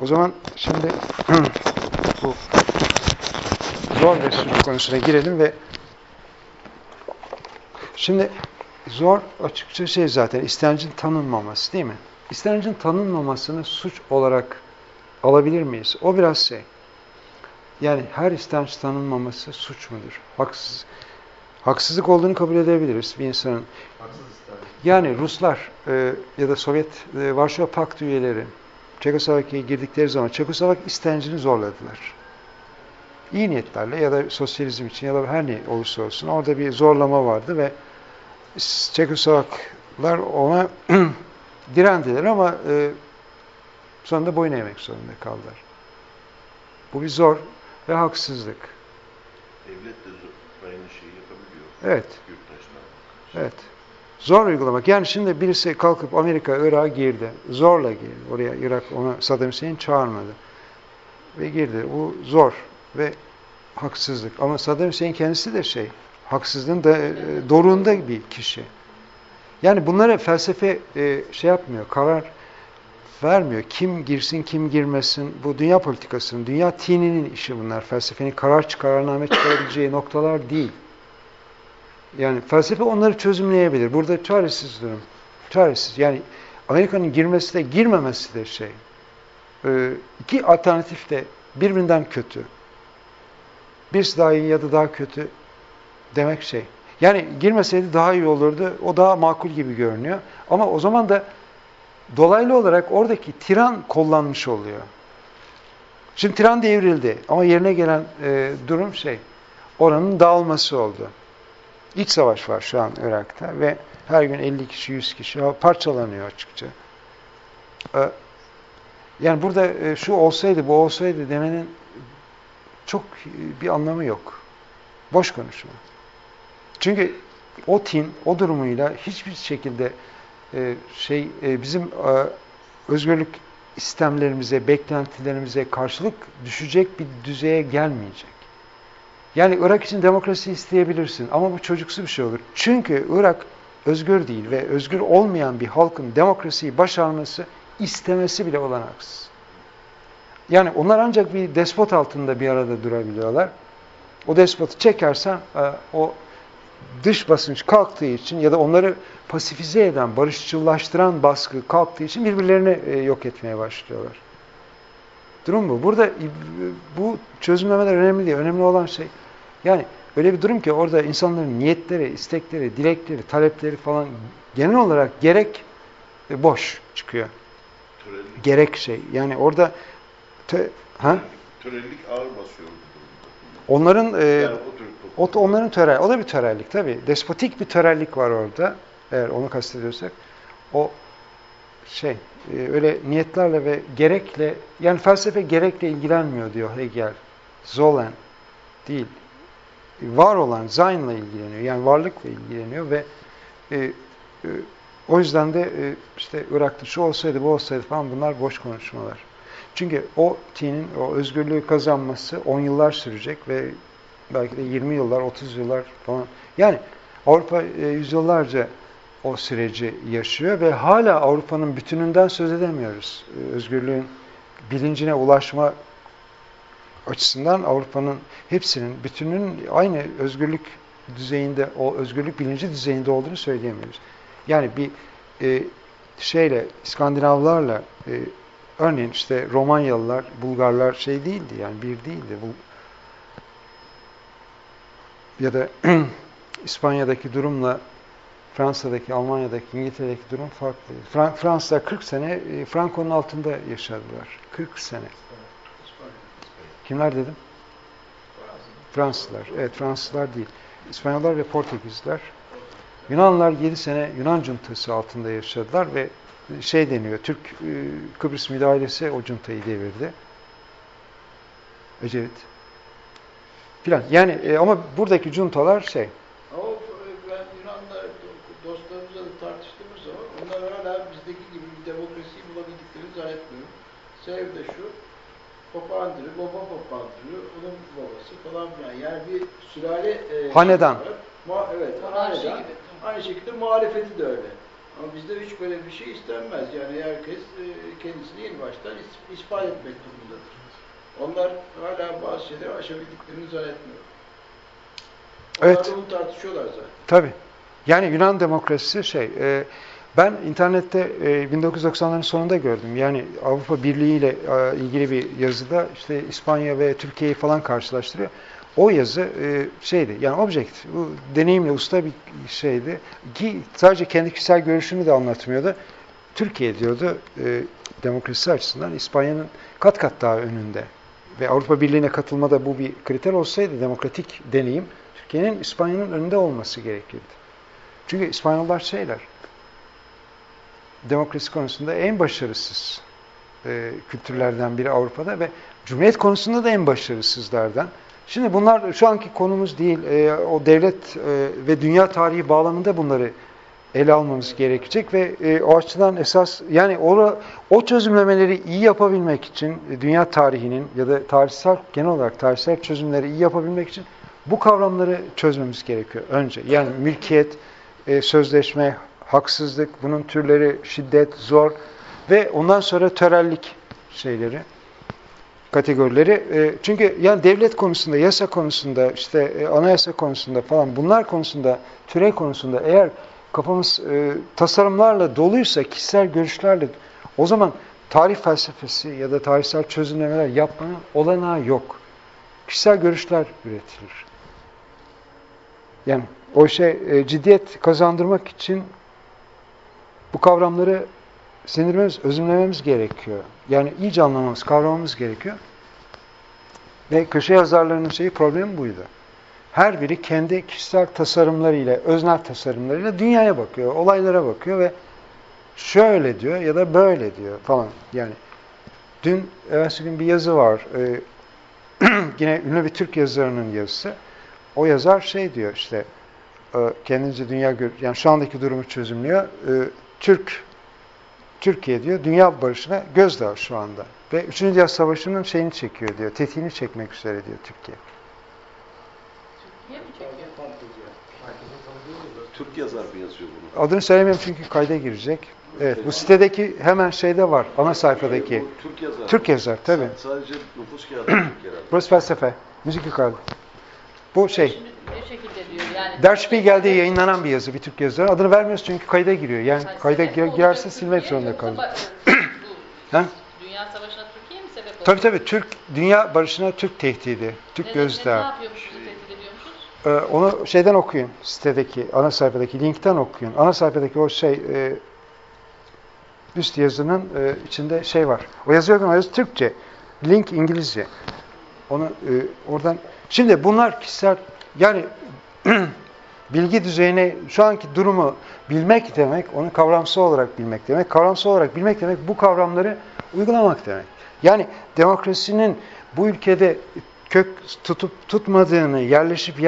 O zaman şimdi bu zor ve suç konusuna girelim ve şimdi zor açıkça zaten istencin tanınmaması değil mi? İstencin tanınmamasını suç olarak alabilir miyiz? O biraz yani her istenç tanınmaması suç mudur? Haksızlık olduğunu kabul edebiliriz bir insanın. Yani Ruslar ya da Sovyet Varşova Paktı üyeleri Çekoslovakya'ya girdikleri zaman Çekoslovak istencini zorladılar. İyi niyetlerle ya da sosyalizm için ya da her ne olursa olsun orada bir zorlama vardı ve Çekoslovaklar ona direndiler ama sonunda boyun eğmek zorunda kaldılar. Bu bir zor ve haksızlık. Devlet de aynı şeyi yapabiliyor. Evet. Yurttaşlar. Evet. Zor uygulamak. Yani şimdi birisi kalkıp Amerika, Irak'a girdi. Zorla girdi. Oraya Irak ona Saddam Hüseyin çağırmadı. Ve girdi. Bu zor ve haksızlık. Ama Saddam Hüseyin kendisi de haksızlığın da doruğunda bir kişi. Yani bunlara felsefe yapmıyor, karar vermiyor. Kim girsin, kim girmesin. Bu dünya politikasının, dünya tininin işi bunlar. Felsefenin kararname çıkarabileceği noktalar değil. Yani felsefe onları çözümleyebilir. Burada çaresiz durum. Çaresiz. Yani Amerika'nın girmesi de girmemesi de iki alternatif de birbirinden kötü. Birisi daha iyi ya da daha kötü demek Yani girmeseydi daha iyi olurdu. O daha makul gibi görünüyor. Ama o zaman da dolaylı olarak oradaki tiran kollanmış oluyor. Şimdi tiran devrildi. Ama yerine gelen durum oranın dağılması oldu. İç savaş var şu an Irak'ta ve her gün 50 kişi, 100 kişi parçalanıyor açıkça. Yani burada şu olsaydı, bu olsaydı demenin çok bir anlamı yok. Boş konuşma. Çünkü o tin, o durumuyla hiçbir şekilde bizim özgürlük istemlerimize, beklentilerimize karşılık düşecek bir düzeye gelmeyecek. Yani Irak için demokrasi isteyebilirsin ama bu çocuksu bir şey olur. Çünkü Irak özgür değil ve özgür olmayan bir halkın demokrasiyi başarması, istemesi bile olanaksız. Yani onlar ancak bir despot altında bir arada durabiliyorlar. O despotu çekersen o dış basınç kalktığı için ya da onları pasifize eden, barışçıllaştıran baskı kalktığı için birbirlerini yok etmeye başlıyorlar. Durum bu. Burada bu çözümlemeler önemli değil. Önemli olan yani öyle bir durum ki orada insanların niyetleri, istekleri, dilekleri, talepleri falan genel olarak gerek boş çıkıyor. Törenlik. Gerek yani orada Törenlik ağır basıyor. Onların Yani onların törel, o da bir törellik tabii. Despotik bir törellik var orada. Eğer onu kastediyorsak. O öyle niyetlerle ve gerekle, yani felsefe gerekle ilgilenmiyor diyor Hegel. Sollen değil. Var olan, Sein'la ilgileniyor. Yani varlıkla ilgileniyor ve o yüzden de Irak'ta şu olsaydı, bu olsaydı falan bunlar boş konuşmalar. Çünkü o tinin, o özgürlüğü kazanması 10 yıllar sürecek ve belki de 20 yıllar, 30 yıllar falan. Yani Avrupa yüzyıllarca o süreci yaşıyor ve hala Avrupa'nın bütününden söz edemiyoruz. Özgürlüğün bilincine ulaşma açısından Avrupa'nın hepsinin, bütününün aynı özgürlük düzeyinde, o özgürlük bilinci düzeyinde olduğunu söyleyemiyoruz. Yani bir İskandinavlarla örneğin Romanyalılar, Bulgarlar değildi yani bir değildi. Ya da İspanya'daki durumla Fransa'daki, Almanya'daki, İngiltere'deki durum farklıydı. Fransızlar 40 sene Franco'nun altında yaşadılar. 40 sene. Kimler dedim? Fransızlar. Evet, Fransızlar değil. İspanyollar ve Portekizliler. Yunanlılar 7 sene Yunan cuntası altında yaşadılar ve deniyor, Türk Kıbrıs müdahalesi o cuntayı devirdi. Ecevit. Filan. Yani ama buradaki cuntalar Ama ben Yunanlar dostlarımızla da tartıştığımız zaman onlar hala bizdeki gibi bir demokrasiyi bulabildiklerini zannetmiyorum. Sebebi de şu, Papandreou, baba Papandreou, onun babası falan filan. Yani bir sülale hanedan. Evet, hanedan. Aynı şekilde muhalefeti de öyle. Ama bizde hiç böyle bir şey istenmez. Yani herkes kendisini yeni baştan ispat etmek durumundadır. Onlar hala bazı şeyleri aşabildiklerini zannetmiyorum. Onlar Evet. da onu tartışıyorlar zaten. Tabii. Yani Yunan demokrasisi ben internette 1990'ların sonunda gördüm. Yani Avrupa Birliği ile ilgili bir yazıda işte İspanya ve Türkiye'yi falan karşılaştırıyor. O yazı yani objektif, bu deneyimli, usta bir şeydi. Ki sadece kendi kişisel görüşünü de anlatmıyordu. Türkiye diyordu demokrasi açısından İspanya'nın kat kat daha önünde. Ve Avrupa Birliği'ne katılmada bu bir kriter olsaydı demokratik deneyim Türkiye'nin İspanya'nın önünde olması gerekirdi. Çünkü İspanyollar demokrasi konusunda en başarısız kültürlerden biri Avrupa'da ve Cumhuriyet konusunda da en başarısızlardan. Şimdi bunlar şu anki konumuz değil. O devlet ve dünya tarihi bağlamında bunları ele almamız gerekecek ve o açıdan esas yani o çözümlemeleri iyi yapabilmek için dünya tarihinin ya da genel olarak tarihsel çözümleri iyi yapabilmek için bu kavramları çözmemiz gerekiyor önce. Yani mülkiyet, sözleşme, haksızlık, bunun türleri, şiddet, zor ve ondan sonra törellik kategorileri. Çünkü yani devlet konusunda, yasa konusunda, işte anayasa konusunda falan bunlar konusunda, türe konusunda eğer kafamız tasarımlarla doluysa, kişisel görüşlerle o zaman tarih felsefesi ya da tarihsel çözümlemeler yapmanın olanağı yok. Kişisel görüşler üretilir. Yani o ciddiyet kazandırmak için bu kavramları sindirmemiz, özümlememiz gerekiyor. Yani iyice anlamamız, kavramamız gerekiyor. Ve köşe yazarlarının problemi buydu. Her biri kendi kişisel tasarımlarıyla, öznel tasarımlarıyla dünyaya bakıyor, olaylara bakıyor ve şöyle diyor ya da böyle diyor falan. Yani evvelsi gün bir yazı var. Yine ünlü bir Türk yazarının yazısı. O yazar diyor kendince yani şu andaki durumu çözümlüyor. Türkiye diyor, dünya barışına gözdağı şu anda. Ve 3. Dünya Savaşı'nın çekiyor diyor, tetiğini çekmek üzere diyor Türkiye. Türkiye mi çekiyor? Türk yazar mı yazıyor bunu? Adını söylemiyorum çünkü kayda girecek. Evet, bu sitedeki hemen var, ana sayfadaki. Bu Türk yazar. Türk yazar, tabii. Sadece nüfus kağıdı Türk herhalde. Burası felsefe, müzik yukarıda. Bu Şimdi ne şekilde diyor yani? Der Spiegel'de yayınlanan bir yazı, bir Türk yazarı. Adını vermiyoruz çünkü kayda giriyor. Yani kayda girerse silmek zorunda kalır. Dünya Savaşı'na Türkiye mi sebep oldu? Tabii. Dünya barışına Türk tehdidi. Türk gözdağı. Ne yapıyormuşuz, tehdit ediyormuşuz? Onu okuyun. Sitedeki, ana sayfadaki linkten okuyun. Ana sayfadaki üst yazının içinde var. O yazı Türkçe. Link İngilizce. Onu oradan... Şimdi bunlar kişisel... Yani bilgi düzeyine, şu anki durumu bilmek demek, onu kavramsal olarak bilmek demek. Kavramsal olarak bilmek demek, bu kavramları uygulamak demek. Yani demokrasinin bu ülkede kök tutup tutmadığını, yerleşip